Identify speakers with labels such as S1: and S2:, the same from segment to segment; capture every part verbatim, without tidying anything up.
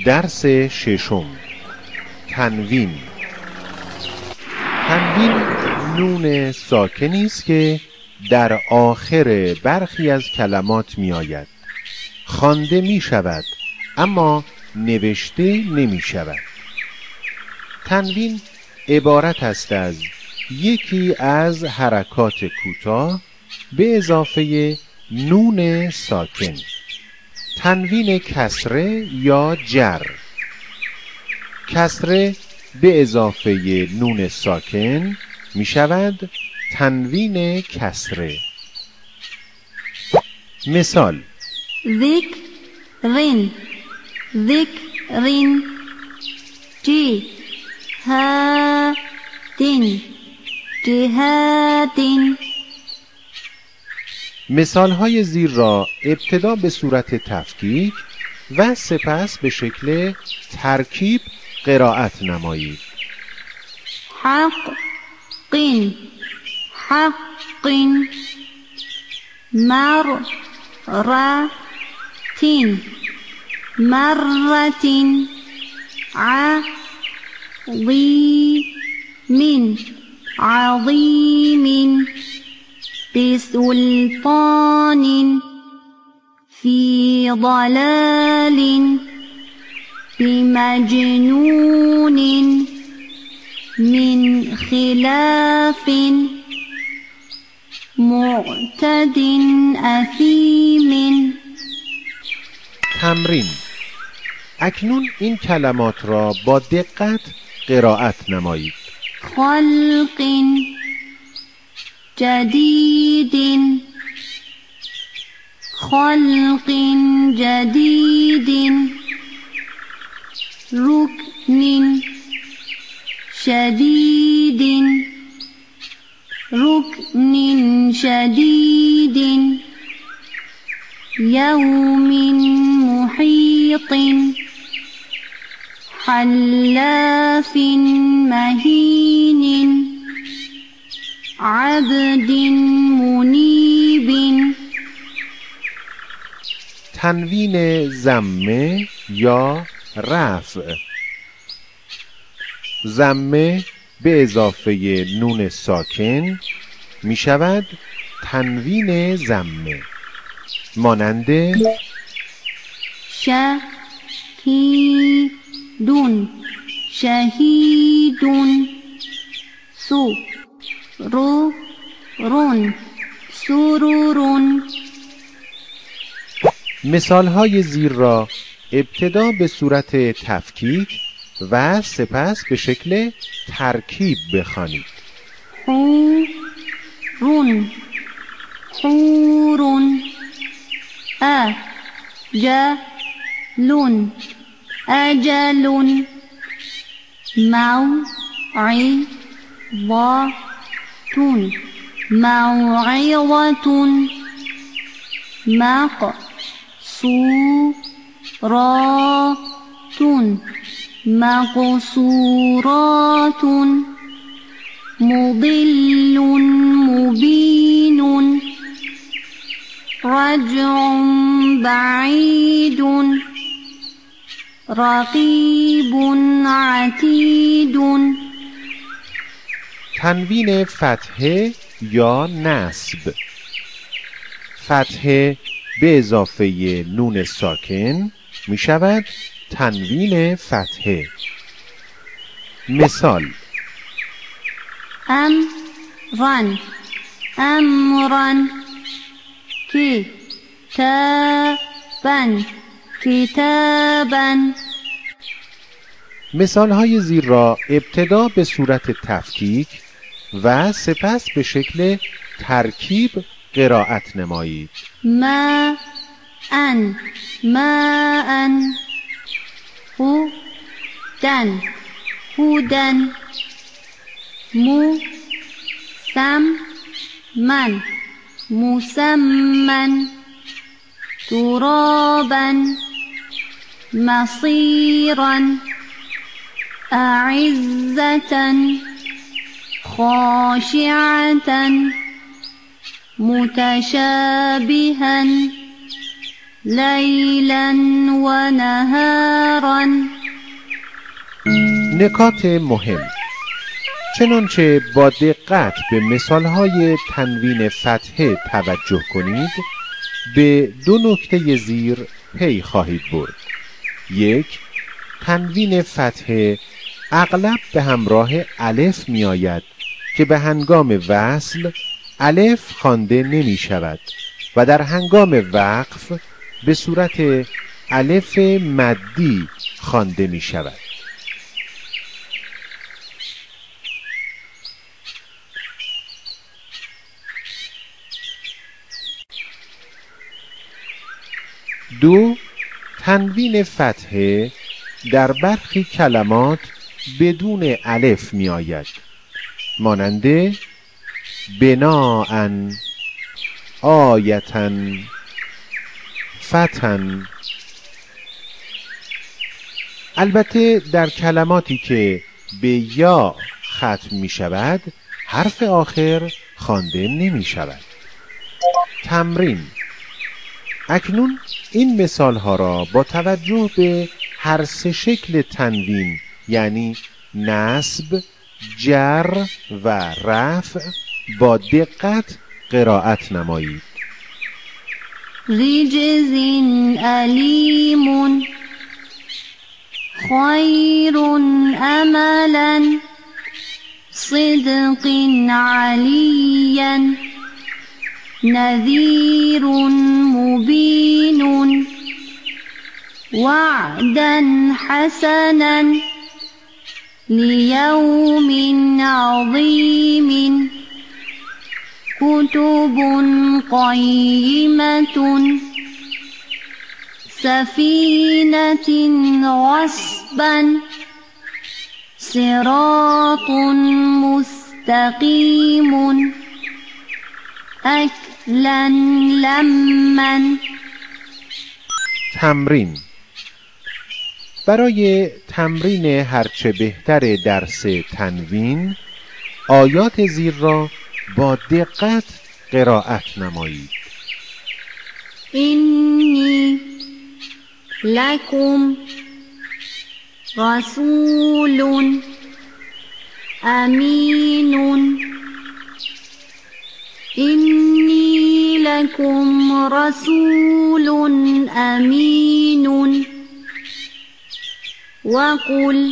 S1: درس ششم. تنوین. تنوین نون ساکنی است که در آخر برخی از کلمات می آید. خوانده می شود اما نوشته نمی شود. تنوین عبارت است از یکی از حرکات کوتاه به اضافه نون ساکن. تنوین کسره یا جر. کسره به اضافه نون ساکن می شود تنوین کسره. مثال:
S2: ذکرین ذکرین جهادین جهادین.
S1: مثال های زیر را ابتدا به صورت تفکیک و سپس به شکل ترکیب قرائت نمایید.
S2: حق قین حقین مر رتین مرتین عظیمین عظیمین بسلطان فی ضلال بمجنون من خلاف معتد اثیم.
S1: تمرین. اکنون این کلمات را با دقت قرائت نمایید.
S2: خلق جدید خلق جدید رکن شدید رکن شدید یوم محیط حلاف مهین عبد منیب.
S1: تنوین ضمه یا رفع. ضمه به اضافه نون ساکن می شود تنوین ضمه. مانند
S2: شهیدون شهیدون سرورون سرورون.
S1: مثال های زیر را ابتدا به صورت تفکیک و سپس به شکل ترکیب بخوانید.
S2: حورون حورون اجلون اجلون موعظتون موعظتون مقصوراتون مقصوراتون مضل مبین رجع بعید رقیب عتید.
S1: تنوین فتحه یا نصب. فتحه به اضافه نون ساکن می شود تنوین فتحه. مثال:
S2: امرن امرن کتابن کتابن.
S1: مثال های زیر را ابتدا به صورت تفکیک و سپس به شکل ترکیب قرائت نمایید.
S2: ما ان ما ان هودن هودن مو سم من مسمن ترابا مصيرا أعزة خاشعة متشابها ليلا ونهارا.
S1: نکات مهم: چنانچه با دقت به مثالهای تنوین فتحه توجه کنید، به دو نکته زیر پی خواهید برد. یک، تنوین فتحه اغلب به همراه الف می آید که به هنگام وصل الف خوانده نمی شود و در هنگام وقف به صورت الف مدی خوانده می شود. دو، تنوین فتحه در برخی کلمات بدون الف می آید، مانند بناءً، آیةً، فتحً. البته در کلماتی که به یا ختم می شود حرف آخر خوانده نمی شود. تمرین: اکنون این مثال ها را با توجه به هر سه شکل تنوین یعنی نصب، جر و رفع با دقت قرائت نمایید.
S2: رجز علیم، خیر املا، صدق علیا، نذیر مبین، وعدا حسنا، لیوم عظیم، کتب قیمة، سفینة غصبا، صراط مستقیم، اکلا لما.
S1: تمرین: برای تمرین هرچه بهتر درس تنوین، آیات زیر را با دقت قرائت نمایید.
S2: اینی لکم رسول امین، اینی لکم رسول امین، وقل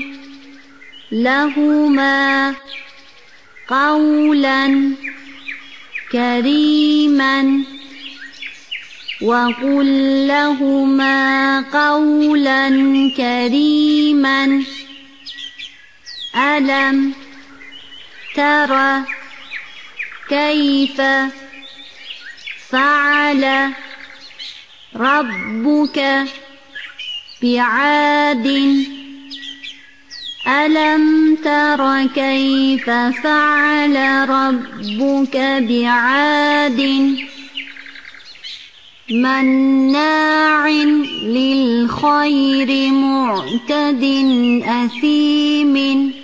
S2: لهما قولا کریما، وقل لهما قولا کریما. الم تر کیف فعل ربک بعاد، ألم تر كيف فعل ربك بعاد، مناع للخير معتد أثيم،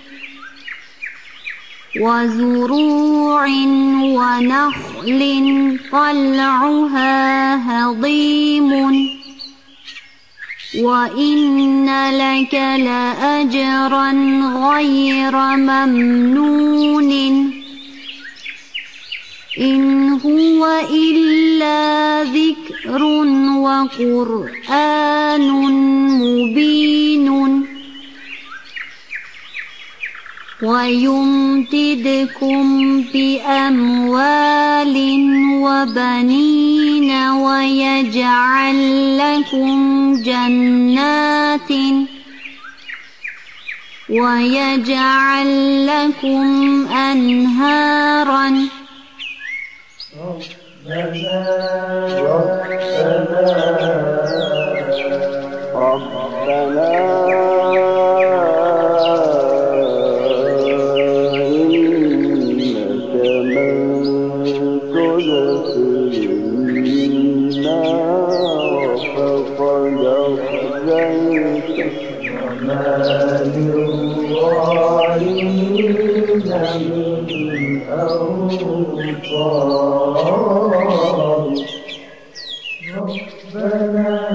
S2: وزروع ونخل طلعها هضيم، وإن لك لأجرا غير ممنون، إن هو إلا ذكر وقرآن مبين، ويمددكم بأموال وبنين ويجعل لكم جنات ويجعل لكم أنهارا.
S3: ربنا